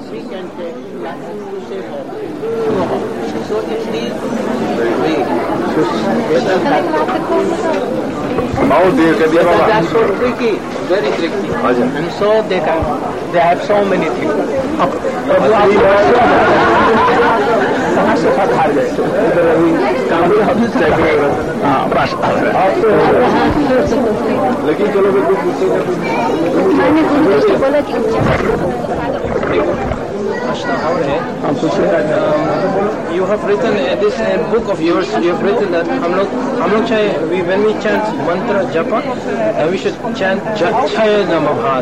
we can take classes to save our brain. So it is that's so tricky, very tricky. And so they have so many things. लेकिन चलो मैं कुछ You have written this book of yours. You have written that हम लोग चाहे when we chant mantra japa, we should chant Chaya Namabhas.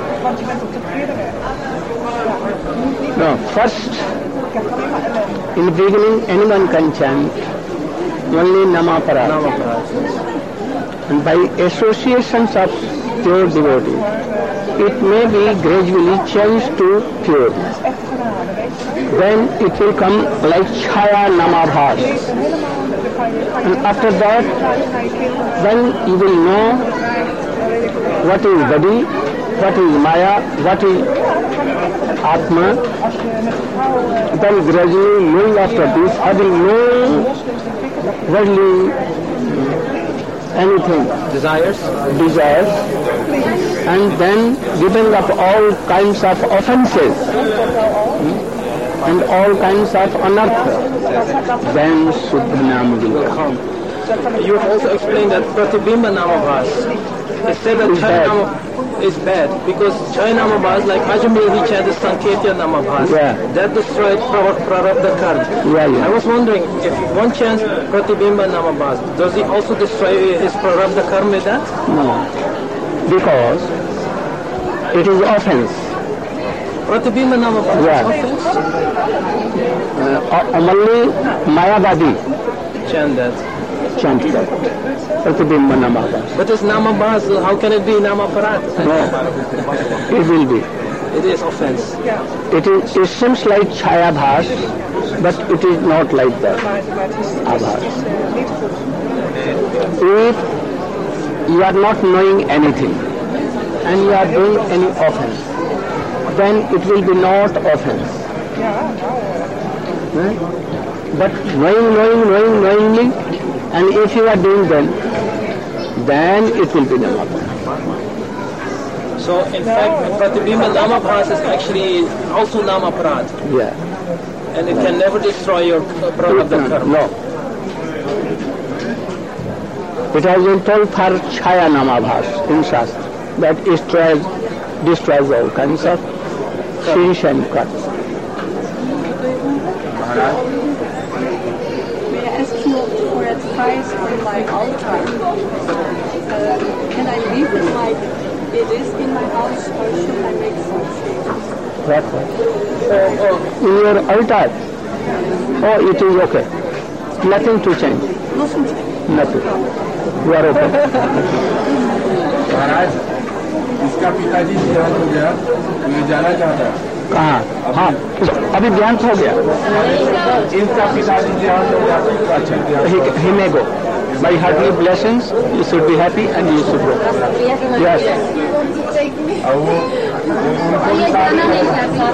No, first, in the beginning, anyone can chant only Namaparat. And by associations of pure devotees, it may be gradually changed to pure. Then it will come like Chaya Namabhas. And after that, then you will know what is body, what is Maya, what is Atma. Then gradually, knowing after this, I will know worldly anything, desires, and then giving up all kinds of offenses and all kinds of anartha, then Subhanam will come. You have also explained that Pratibimba Namabhas. They said that Chaya Namabhas is bad because Chaya Namabhas, like Ajamil, he chanted Sanketya Namabhas. That destroyed Prarabdha Karma. I was wondering, if one chants Pratibimba Namabhas, does he also destroy his Prarabdha Karma with that? No, because it is offense. Pratibimba Namabhas is offense? Only Mayavadi chant that. Pratibimba Namabhas. But it's Namabhas, how can it be Namaparat? No, it will be. It is offense. It seems like Chaya Bhas, but it is not like that. Abhas. If you are not knowing anything and you are doing any offense, then it will be not offense. But knowingly, and if you are doing then it will be Namaparat. So in fact, Pratibimba Namabhas is actually also Namaparat. And it can never destroy your Prarabdha Karma. No. It has been told for Chaya Namabhas in Shastra that it destroys all kinds of sins and karma. May I ask you for advice for my altar? Can I leave it like it is in my house, or should I make some changes? What? In your altar? Oh, it is okay. Nothing to change. Nothing. You are okay. महाराज इसका पिताजी देहांत हो गया, ये जाना चाहता है। कहाँ? हाँ, अभी देहांत हो गया। इनका पिताजी देहांत हो गया, अच्छा he may go. By heartly blessings, you should be happy and you should go. Yes. और वो ये जाना नहीं चाहता।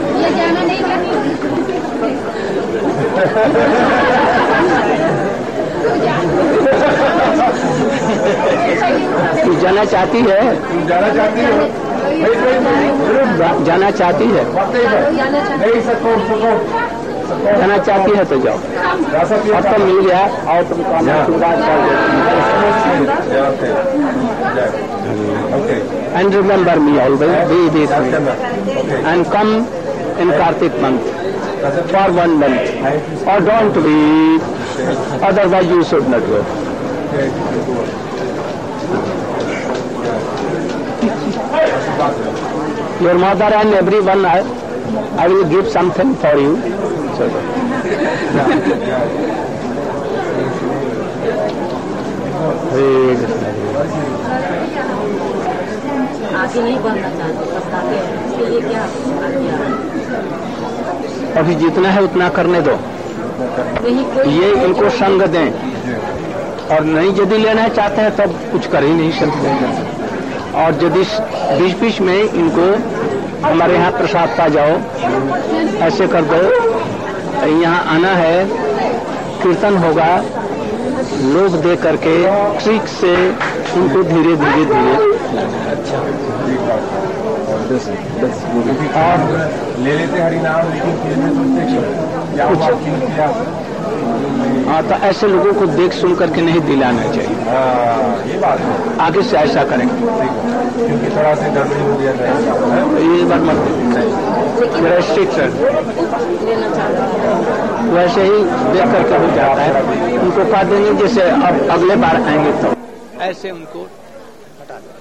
तू जाना चाहती है? जाना चाहती है? जाना चाहती है? नहीं सको जाना चाहती है तो जाओ। अब तो मिल गया और तुम काम शुरुआत कर दो। And remember me always, be with me. And come in Kartik month for 1 month. Or don't be, otherwise you should not go. Your mother and everyone, I will give something for you. आगे नहीं बढ़ना चाहते, बताते हैं इसके लिए क्या आज्ञा? अभी जितना है उतना करने दो, ये इनको संग दें, और नहीं यदि लेना चाहते हैं तब कुछ कर ही नहीं सकते। और यदि बीच बीच में इनको हमारे यहाँ प्रसाद पा जाओ, ऐसे कर दो, यहाँ आना है, कीर्तन होगा, लोग दे करके ट्रिक से उनको धीरे धीरे धीरे। अच्छा, और ले लेते हरिनाम, लेकिन फिर में सोचते क्या हुआ, क्यों किया। हाँ, तो ऐसे लोगों को देख सुन करके नहीं दिलाना चाहिए। ये बात है, आगे से ऐसा करेंगे, क्योंकि थोड़ा सा गड़बड़ी हो गया था। ये बार मत रेस्ट्रिक्शन वैसे ही देख करके हो जाता है। उनको कह देंगे जैसे अब अगले बार आएंगे तो ऐसे उनको हटा दो।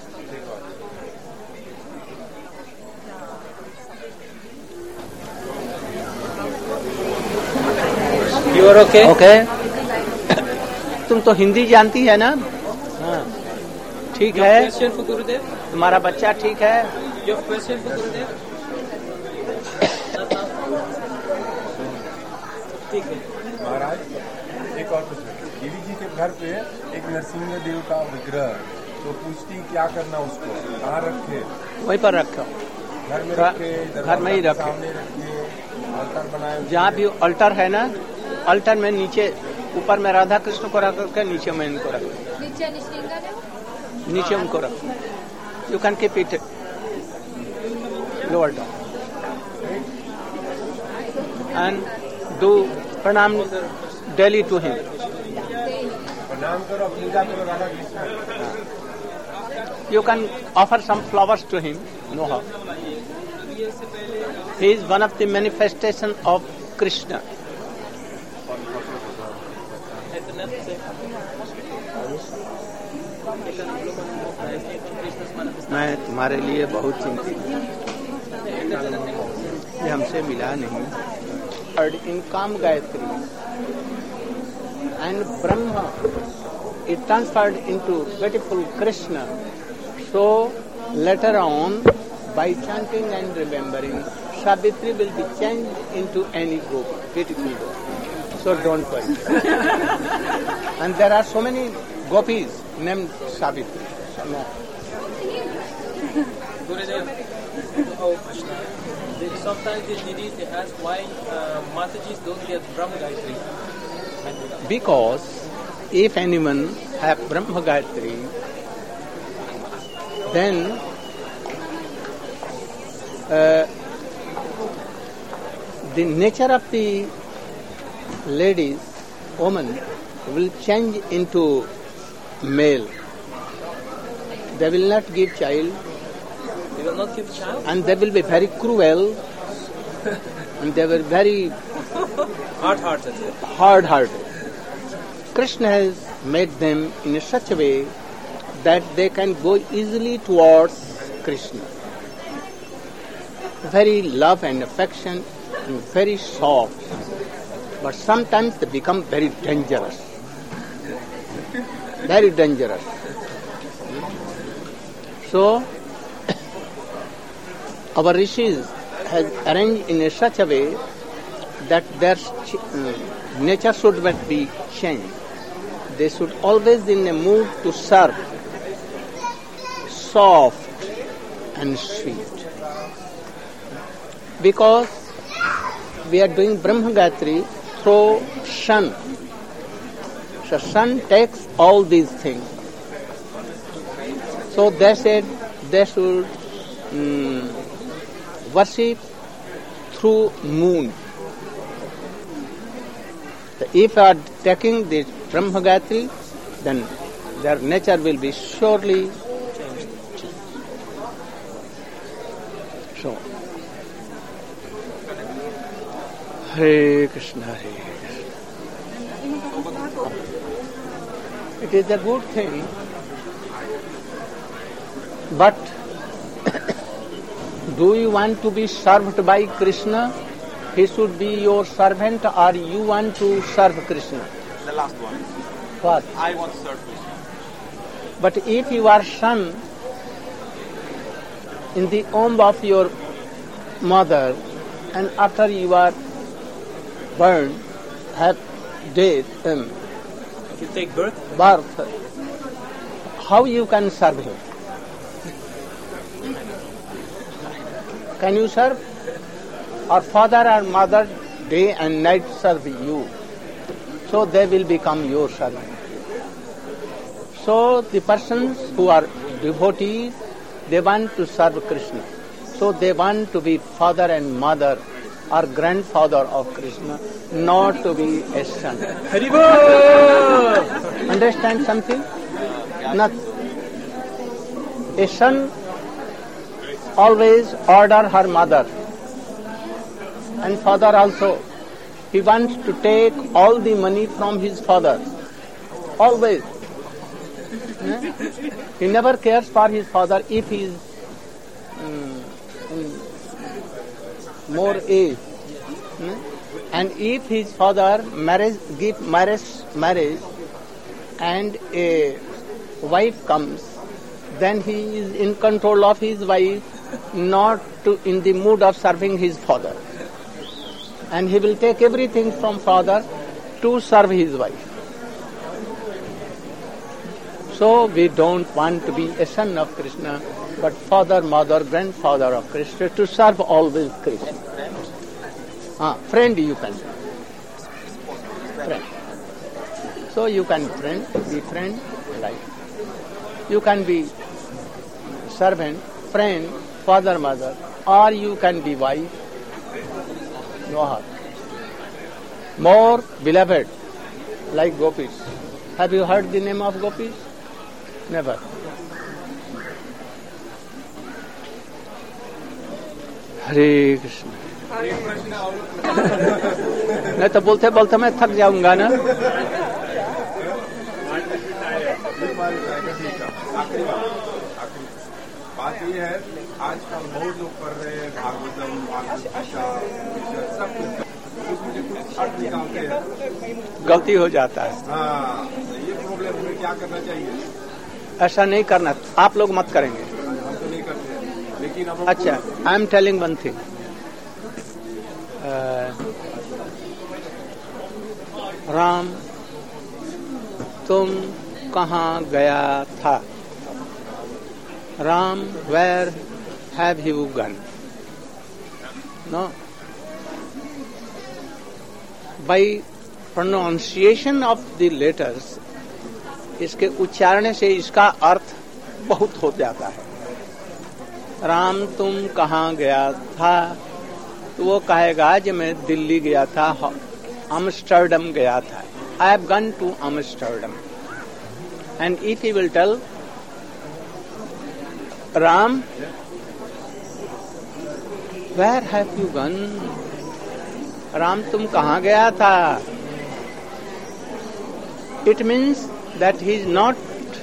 You are okay? ओके, तुम तो हिंदी जानती है ना? हाँ, ठीक है। Question for Gurudev? तुम्हारा बच्चा ठीक है? Your question for Gurudev? ठीक है। महाराज, एक और प्रश्न। देवी जी के घर पे एक नरसिंह देव का विग्रह, तो पूछती क्या करना उसको, कहाँ रखे? वहीं पर रखो, घर में रखे, घर में ही रखे, सामने रखे, अल्टर बनाए। जहाँ भी अल्टर है ना, अल्टर में नीचे ऊपर में राधा कृष्ण को रख करके नीचे में इनको रखो, नीचे उनको रखो। You can keep it lower down and do pranam daily to him. प्रणाम करो, पूजा करो Radha Krishna. You can offer some flowers to him. No harm. He is one of the manifestation of Krishna. मैं तुम्हारे लिए बहुत चिंतित हूँ, ये हमसे मिला नहीं। और इन काम Gayatri and Brahma is transferred into beautiful Krishna. So later on, by chanting and remembering, Savitri will be changed into any group, beautiful group. So don't worry. And there are so many gopis named Savitri. No. Gurudev, oh Krishna. Sometimes the ladies they ask why Matajis don't get Brahma Gayatri. Because if anyone have Brahma Gayatri, then the nature of the ladies, woman, will change into male. They will not give child. They will not give child? And they will be very cruel. And they were very hard-hearted. Krishna has made them in such a way that they can go easily towards Krishna. Very love and affection and very soft. But sometimes they become very dangerous. Very dangerous. So, our rishis has arranged in such a way that their nature should not be changed. They should always in a mood to serve, soft and sweet. Because we are doing Brahma Gayatri through sun. So sun takes all these things. So they said they should worship through moon. So if you are taking this Brahma Gayatri, then their nature will be surely changed. So, Hare Krishna, Hare Krishna. It is a good thing, but do you want to be served by Krishna? He should be your servant, or you want to serve Krishna? The last one. What? I want to serve Krishna. But if you are son in the womb of your mother, and after you are born, have death, If you take birth, how you can serve him? Can you serve? Or father or mother day and night serve you. So they will become your servant. So the persons who are devotees, they want to serve Krishna. So they want to be father and mother or grandfather of Krishna, not to be a son. Understand something? Not. A son always order her mother and father also. He wants to take all the money from his father. Always. He never cares for his father if he is more age. And if his father give marriage and a wife comes, then he is in control of his wife, not in the mood of serving his father. And he will take everything from father to serve his wife. So we don't want to be a son of Krishna, but father, mother, grandfather of Krishna, to serve always Krishna. Friend you can be. Friend. So you can be friend, like. You can be servant, friend, father, mother, or you can be wife. No harm. More beloved, like gopis. Have you heard the name of gopis? Never. Hare Krishna. नहीं तो बोलते बोलते मैं थक जाऊंगा ना. बात ये है, आजकल बहुत लोग कर रहे हैं भागवतम, सब कुछ, मुझे कुछ अर्थ निकालते हैं, गलती हो जाता है. ये प्रॉब्लम है. क्या करना चाहिए? ऐसा नहीं करना. आप लोग मत करेंगे. हम तो नहीं करते, लेकिन अच्छा, I am telling one thing. Ram, तुम कहाँ गया था? Ram, where have you gone? No. By pronunciation of the letters, इसके उच्चारण से इसका अर्थ बहुत हो जाता है. राम तुम कहाँ गया था? तो वो कहेगा कि मैं दिल्ली गया था, Amsterdam गया था. I have gone to Amsterdam. And if he will tell, Ram, where have you gone? Ram, तुम कहाँ गया था? It means that he is not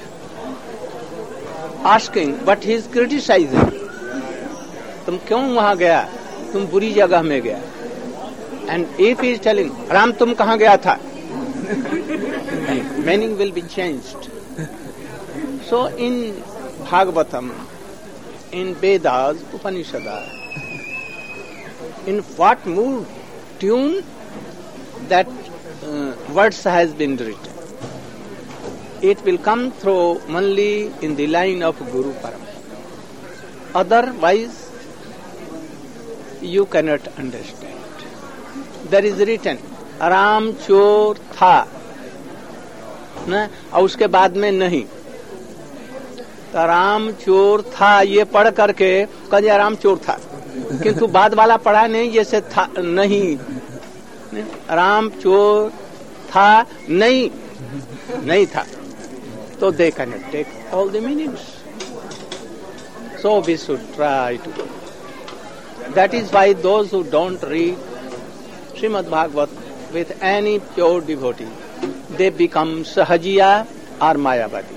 asking, but he is criticizing. तुम क्यों वहाँ गया? तुम बुरी जगह में गया. And if he is telling, Ram, तुम कहाँ गया था? Meaning will be changed. So in Bhagavatam, in Vedas, Upanishads, in what mood, tune that words has been written, it will come through only in the line of Guru Param. Otherwise, you cannot understand. There is written, Ram chor tha, ना, और उसके बाद में नहीं. तो राम चोर था ये पढ़ करके कहे राम चोर था, किंतु बाद वाला पढ़ा नहीं, जैसे था नहीं. राम चोर था नहीं था. So they cannot take all the meanings. So we should try to. That is why those who don't read Srimad Bhagavat with any pure devotee, they become Sahajiya or Mayavadi.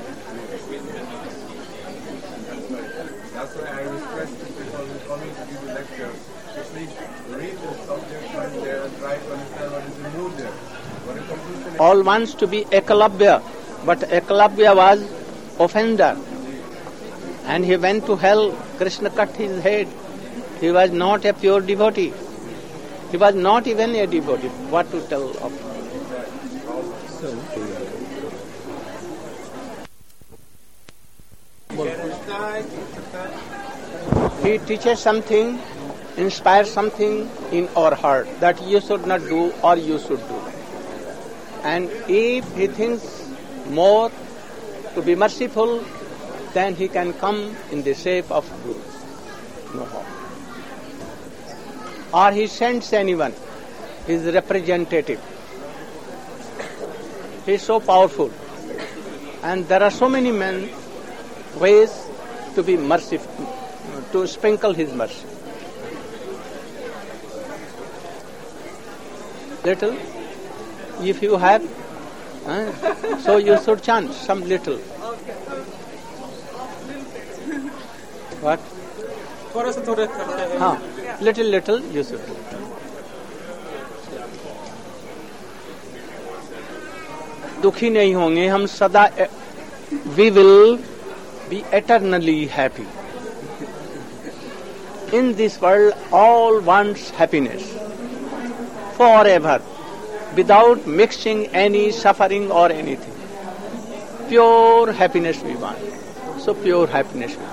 That's why I request people who come to give a lecture to please read the subject and try to understand what is the mood there. What is conclusion? All wants to be Eklavya, but Eklavya was offender, and he went to hell. Krishna cut his head. He was not a pure devotee. He was not even a devotee. What to tell of him? He teaches something inspire something in our heart that you should not do or you should do. And if he thinks more to be merciful, then he can come in the shape of Guru. No harm. Or he sends anyone, his representative. He is so powerful. And there are so many ways to be merciful, to sprinkle his mercy. Little, if you have, so you should chant some little. What? Little you should do. दुखी नहीं होंगे हम सदा. We will be eternally happy. In this world, all wants happiness forever, without mixing any suffering or anything. Pure happiness we want. So pure happiness we want.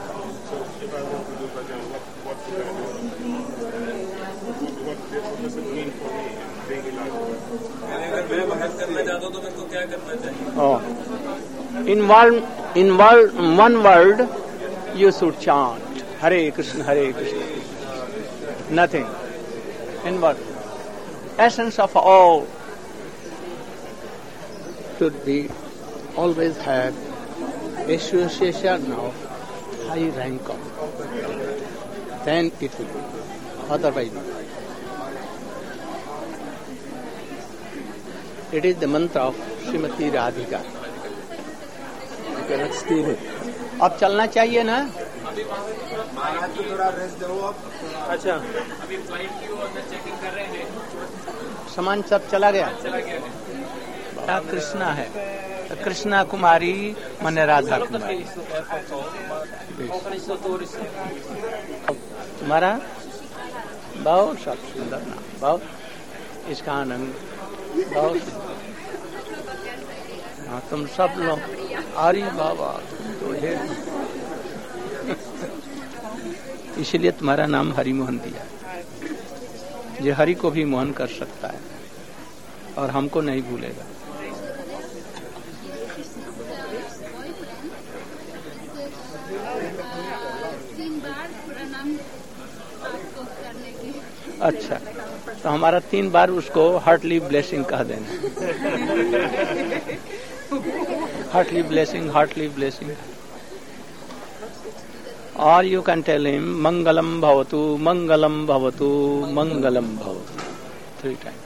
What does it mean for me in daily life? In one word, you should chant Hare Krishna, Hare Krishna. Nothing. In what? Essence of all should be always have association of high rank of. Then it will be. Otherwise, it is the mantra of Srimati Radhika. Okay, let's do it. अब चलना चाहिए ना? महाराज को थोड़ा rest दो आप. अच्छा. अभी फ्लाइट की और चेकिंग कर रहे हैं. सामान सब चला गया. क्या कृष्णा है? कृष्णा कुमारी माने राधा कुमारी. तुम्हारा बहुत सब सुंदर नाम. बहुत इसका आनंद बहुत. हाँ, तुम सब लोग अरे बाबा तो है. इसलिए तुम्हारा नाम हरि मोहन दिया. ये हरि को भी मोहन कर सकता है और हमको नहीं भूलेगा. अच्छा, तो हमारा 3 बार उसको हार्टली ब्लेसिंग कह देना. Heartly blessing, heartly blessing. Or you can tell him Mangalam Bhavatu, Mangalam Bhavatu, Mangalam Bhavatu 3 times.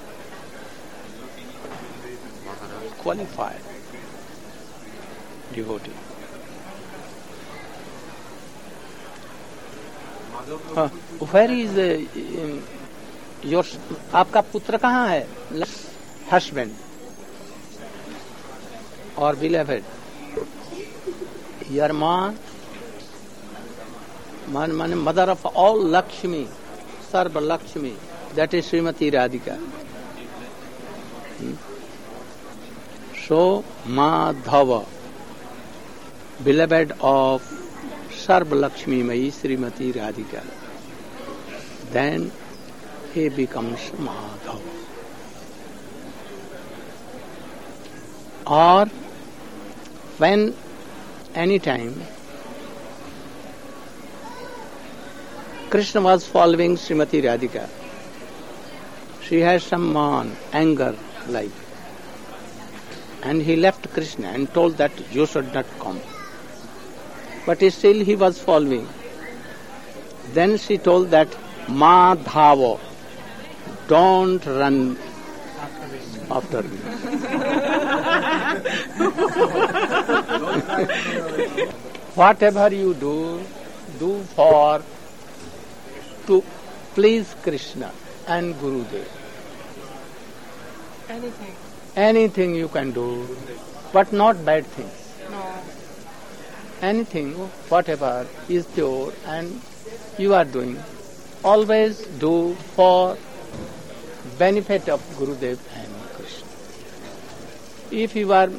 Qualified devotee. Where is your आपका पुत्र कहाँ है? Husband or beloved. Your mother of all Lakshmi, Sarva Lakshmi, that is Srimati Radhika. So Madhava, beloved of Sarva Lakshmi Mai Srimati Radhika, then he becomes Madhava. Or when any time Krishna was following Srimati Radhika, she has some anger like, and he left Krishna and told that you should not come. But still he was following. Then she told that Madhava, don't run after me. Whatever you do to please Krishna and Gurudev. Anything you can do, but not bad things. No. Anything, whatever is pure and you are doing, always do for benefit of Gurudev and Krishna. If you are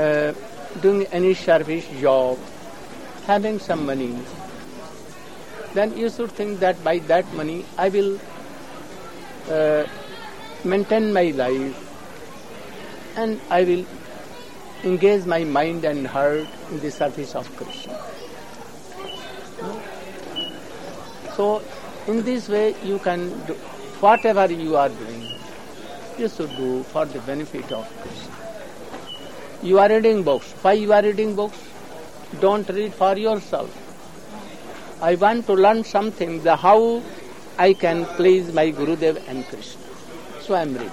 doing any service job, having some money, then you should think that by that money I will maintain my life and I will engage my mind and heart in the service of Krishna. So in this way you can do whatever you are doing, you should do for the benefit of Krishna. You are reading books. Why you are reading books? Don't read for yourself. I want to learn something, how I can please my Gurudev and Krishna. So I am reading.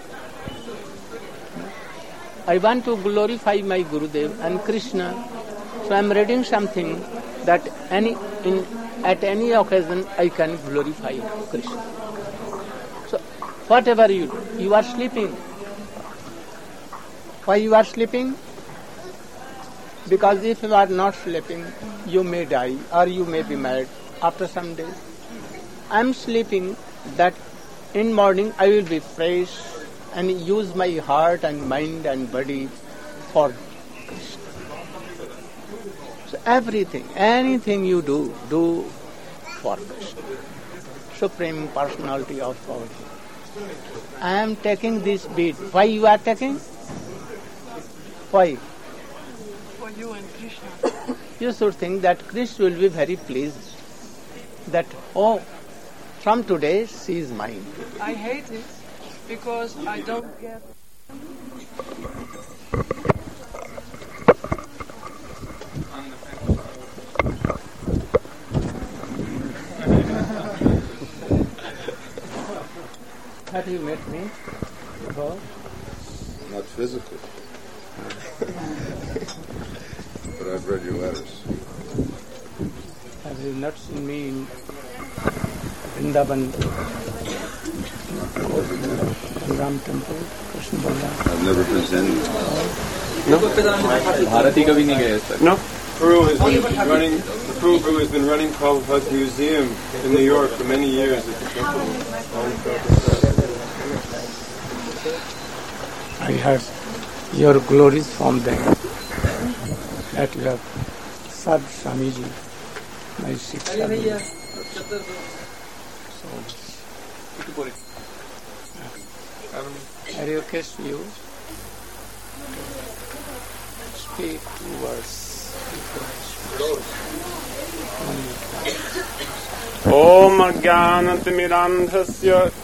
I want to glorify my Gurudev and Krishna. So I am reading something that at any occasion I can glorify Krishna. So whatever you do, you are sleeping. Why you are sleeping? Because if you are not sleeping, you may die or you may be mad after some days. I am sleeping that in morning I will be fresh and use my heart and mind and body for Krishna. So everything, anything you do, do for Krishna. Supreme Personality of Godhead. I am taking this bead. Why you are taking? Why? For you and Krishna. You should think that Krishna will be very pleased. That, oh, from today she is mine. I hate it because I don't get... Have you met me before? Not physically. But I've read your letters. Have you not seen me in Vrindavan, Ram Temple, Krishna Balaram? I've never presented. Bharti कभी नहीं गए sir. No. The Peru Guru has been running Prabhupada's museum in New York for many years at the temple. I heard your glories from them, that you have served Swamiji, my Shiksha. So, I request you to speak 2 words. Om Jnanatimirandhasya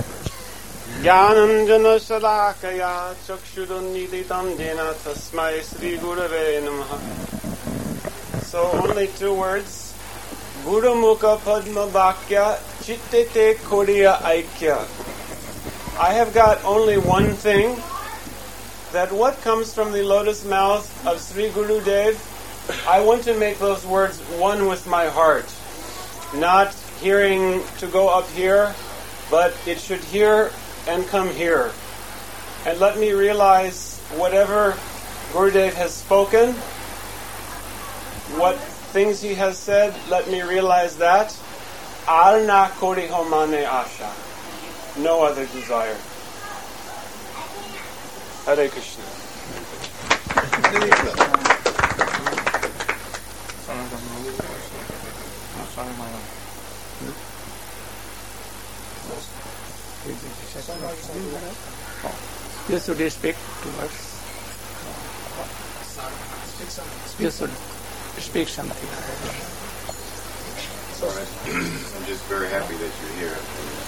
Jnananjana-shalakaya Chakshudunniditam Jena Tasmai Sri Gurave Namaha. So only 2 words. Guru Mukha Padma Bhakya Chittete Kodiya Aikya. I have got only one thing, that what comes from the lotus mouth of Sri Gurudev, I want to make those words one with my heart. Not hearing to go up here, but it should hear and come here. And let me realize whatever Gurudev has spoken, what things he has said, let me realize that. Arna kori homane asha. No other desire. Hare Krishna. You should speak 2 words. You should speak something. Sorry. I'm just very happy that you're here.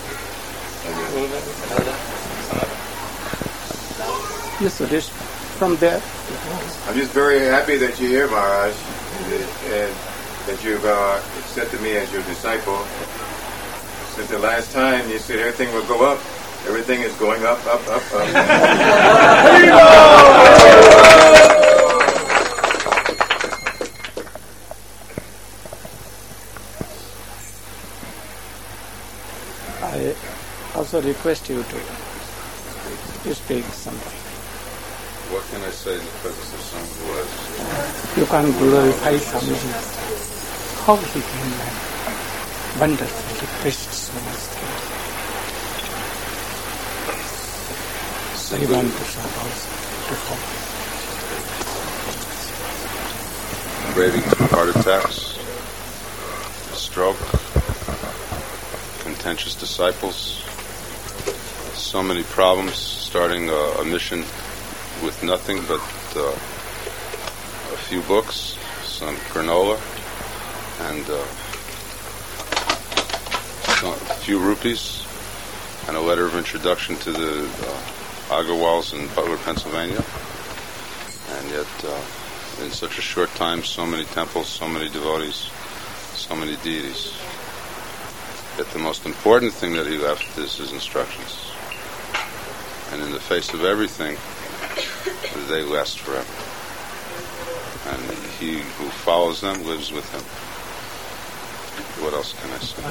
You should from there. I'm just very happy that you're here, Maharaj, and that you've accepted me as your disciple. Since the last time you said everything will go up, everything is going up, up, up, up. I also request you to speak something. What can I say in the presence of someone who has? You can glorify Swamiji. How he came and wonderfully preached so much things. So you want to show also to follow. Braving 2 heart attacks, a stroke, contentious disciples, so many problems, starting a mission with nothing but a few books, some granola, and a few rupees, and a letter of introduction to the Agarwals in Butler, Pennsylvania. And yet, in such a short time, so many temples, so many devotees, so many deities. Yet the most important thing that he left is his instructions. And in the face of everything, they last forever. And he who follows them lives with him. What else can I say?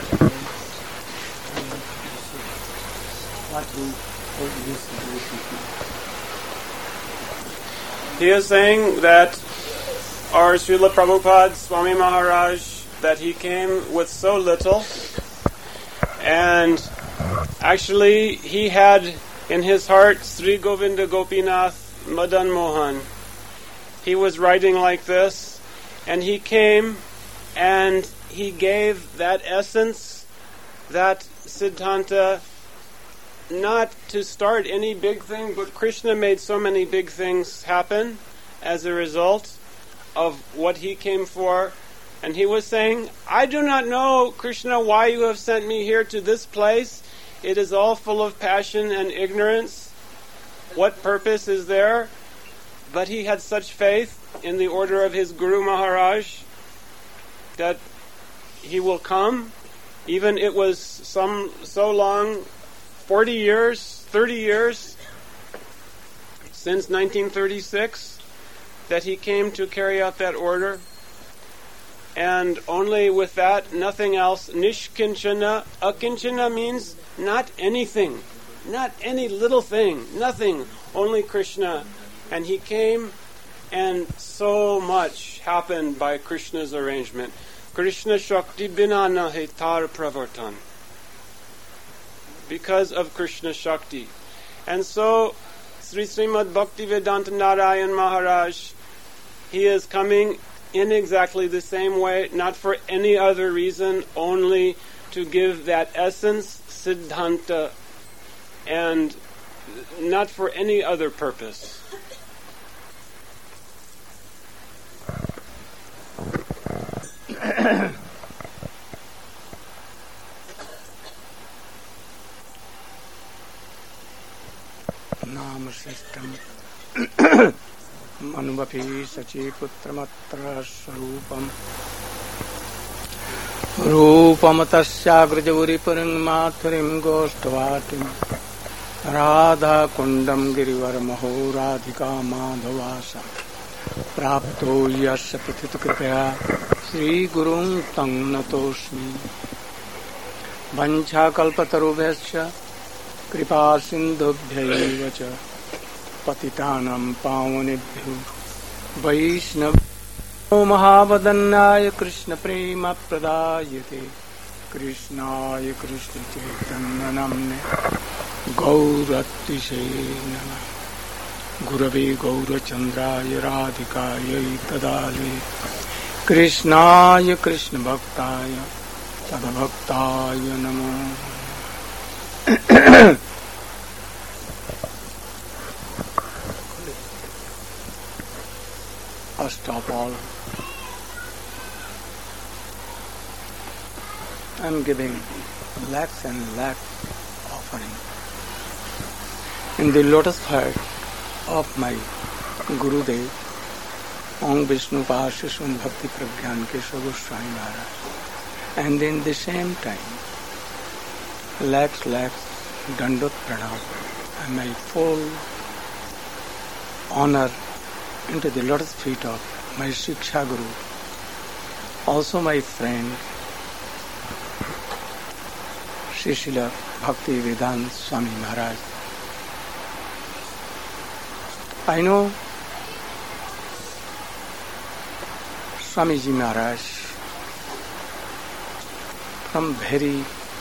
He is saying that our Srila Prabhupada, Swami Maharaj, that he came with so little, and actually he had in his heart Sri Govinda Gopinath Madan Mohan. He was writing like this, and he came and he gave that essence, that Siddhanta, not to start any big thing, but Krishna made so many big things happen as a result of what he came for. And he was saying, I do not know, Krishna, why you have sent me here to this place. It is all full of passion and ignorance. What purpose is there? But he had such faith in the order of his Guru Maharaj that he will come. Even it was so long, 40 years, 30 years, since 1936, that he came to carry out that order. And only with that, nothing else. Nishkinchana. Akinchana means not anything. Not any little thing. Nothing. Only Krishna. And he came, and so much happened by Krishna's arrangement. Krishna Shakti Bina Nahi Tar Pravartan. Because of Krishna Shakti. And so, Sri Srimad Bhaktivedanta Narayan Maharaj, he is coming in exactly the same way, not for any other reason, only to give that essence, Siddhanta, and not for any other purpose. Nam Sristam Manuvapi Sachi Putramatra Sarupam Rupamatasya Grajavuri Puring Mathurim Goshtavatim Radha Kundam Girivar Maho Radhika Madhavasa Prapto Yasya Patita Kripaya Sri Gurung Tang Natosmi Vancha Kalpatarubhyasya Kripa Sindhubhyaiva Cha Patitanam Pavanebhyo Vaishnav Mahavadannaya Krishna Prema Pradayate Krishnaya Krishna Chaitanya Namne Gauratishe Nama Gurave Gaurachandraya Radhikaya Tadale Krishnaya Krishna Bhaktaya Tadabhaktaya Namo First of all, I am giving lakhs and lakhs offering in the lotus feet of my Gurudev, Om Vishnu Pashishun Bhakti Pragyan Keshav Goswami Maharaj, and in the same time, lakhs Dandot Pranam and my full honor into the lotus feet of my Shiksha Guru, also my friend Srila Bhakti Vedanta Swami Maharaj. I know Swamiji Maharaj from very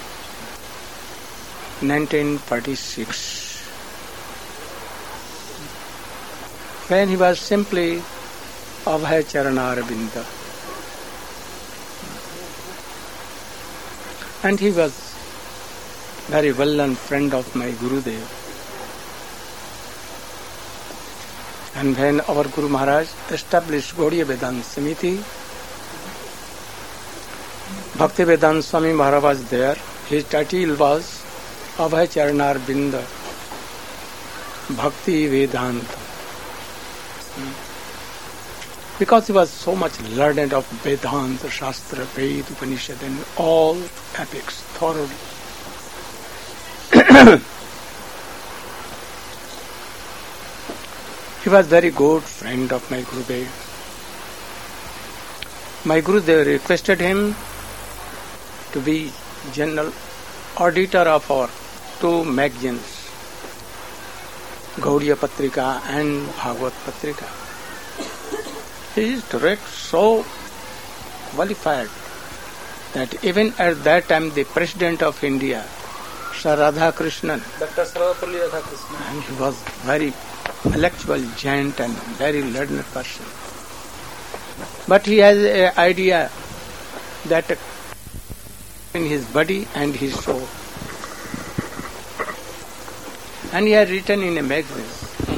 1946, when he was simply Abhay Charanarabinda, and he was very well-known friend of my Gurudev. And when our Guru Maharaj established Gaudiya Vedanta Samiti, Bhakti Vedanta Swami Maharaj was there. His title was Abhay Charanar Binda Bhakti Vedanta. Because he was so much learned of Vedanta, Shastra, Ved, Upanishad and all epics thoroughly. He was very good friend of my Gurudev. My Gurudev requested him to be general auditor of our two magazines, Gaudiya Patrika and Bhagavad Patrika. He is direct, so qualified that even at that time the President of India, Sir Radhakrishnan, Dr. Sarvapalli Radhakrishnan, and he was very intellectual giant and very learned person. But he has an idea that in his body and his soul. And he had written in a magazine,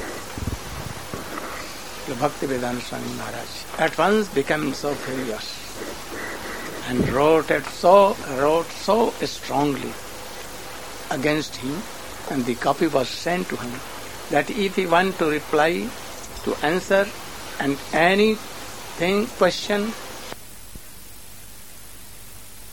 the Bhakti Vedanta Swami Maharaj at once became so furious and wrote so strongly against him, and the copy was sent to him, that if he want to reply, to answer and anything, question,